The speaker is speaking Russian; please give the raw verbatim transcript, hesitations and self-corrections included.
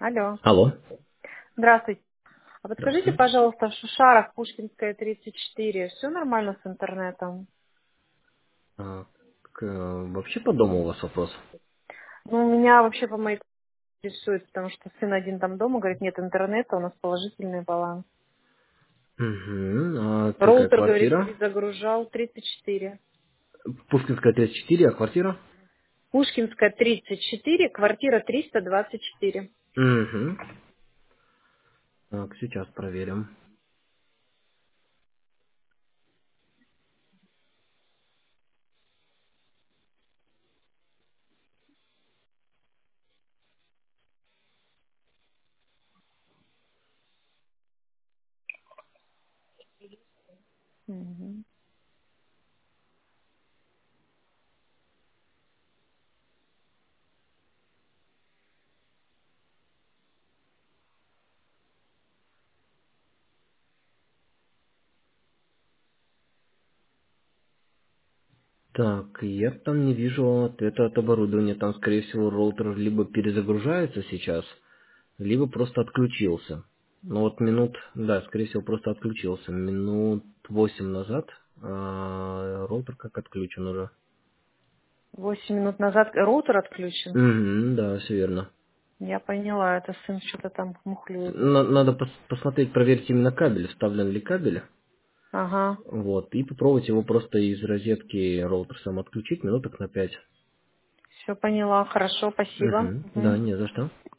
Алло. Алло. Здравствуйте. А подскажите, Здравствуйте. пожалуйста, в Шушарах, Пушкинская, тридцать четыре, все нормально с интернетом? А, к- э, вообще по дому у вас вопрос? Ну, меня вообще по моей интересует, потому что сын один там дома, говорит, нет интернета, у нас положительный баланс. Угу. А какая Роутер, говорит, квартира? перезагружал тридцать четыре. Пушкинская тридцать четыре, а квартира? Пушкинская, тридцать четыре, квартира триста двадцать четыре. Угу. Так, сейчас проверим. Мгм. Так, я там не вижу ответа от оборудования. Там, скорее всего, роутер либо перезагружается сейчас, либо просто отключился. Ну вот минут, да, скорее всего, просто отключился. Минут восемь назад а, роутер как отключен уже. Восемь минут назад роутер отключен. Угу, да, все верно. Я поняла, это сын что-то там мухлюет. На- Надо пос- посмотреть, проверить именно кабель, вставлен ли кабель. Ага, Вот, и попробовать его просто из розетки роутер сам отключить минуток на пять. все поняла, хорошо, спасибо. Угу. Мгм. Да, не за что.